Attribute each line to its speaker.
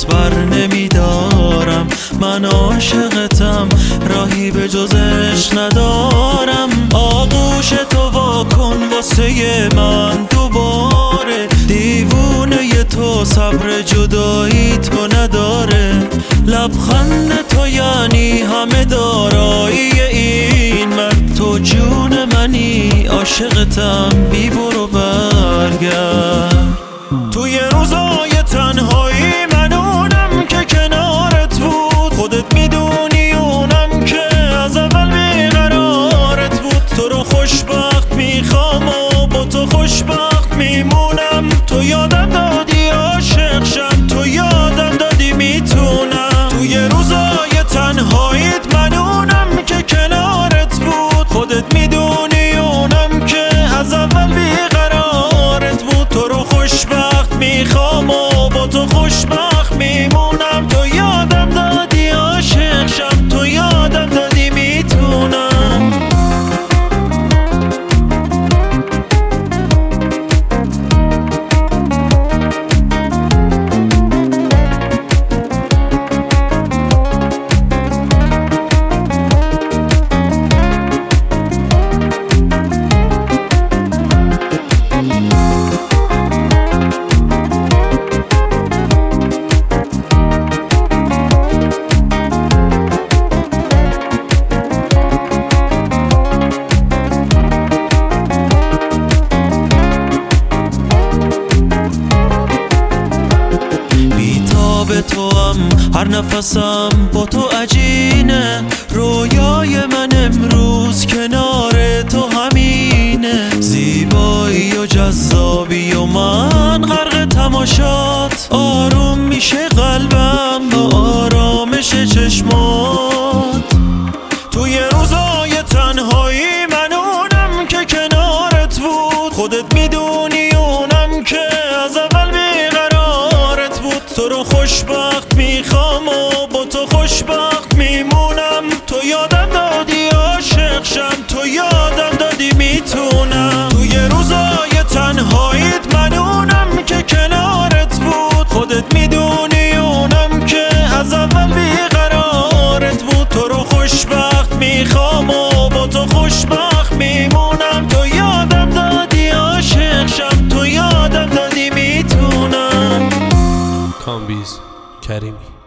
Speaker 1: دست بر نمیدارم. من عاشقتم، راهی به جز عشق ندارم. آغوش تو واکن واسه من دوباره، دیوونه تو صبر جدایی تو نداره. لبخند تو یعنی همه دارایی این مرد. تو جون منی، عاشقتم، بی برو برگرد. توی روزای تنهایی من اونم که کنارت بود، خودت میدونی اونم که از اول بیقرارت بود. تو رو خوشبخت میخوام و با تو خوشبخت میمونم. تو یادم دادی عاشق شم، تو یادم دادی میتونم. توی روزای تنهاییت من اونم که کنارت بود، خودت میدونی اونم که از اول بیقرارت بود. تو رو خوشبخت میخوام و با تو خوشبخت میمونم. تو یادم دادی عاشق شم، تو یادم دادی میتونم. به توام هر نفسم با تو عجینه. رویای من امروز کنار تو همینه. زیبایی و جذابی و من غرق تماشات. آروم میشه قلبم با آرامش چشمات. توی روزای تنهایی من اونم که کنارت بود، خودت میدونی اونم که از اول بیقرارت بود. تو رو خوشبخت میخوام و با تو خوشبخت میمونم. تو یادم دادی عاشق شم، تو یادم دادی میتونم. توی روزای تنهاییت من اونم که کنارت بود، خودت میدونی اونم که از اول بیقرارت بود. تو رو خوشبخت میخوام و با تو خوشبخت میمونم. تو یادم دادی عاشق شم، تو یادم دادی میتونم.
Speaker 2: کامبیز کریمی.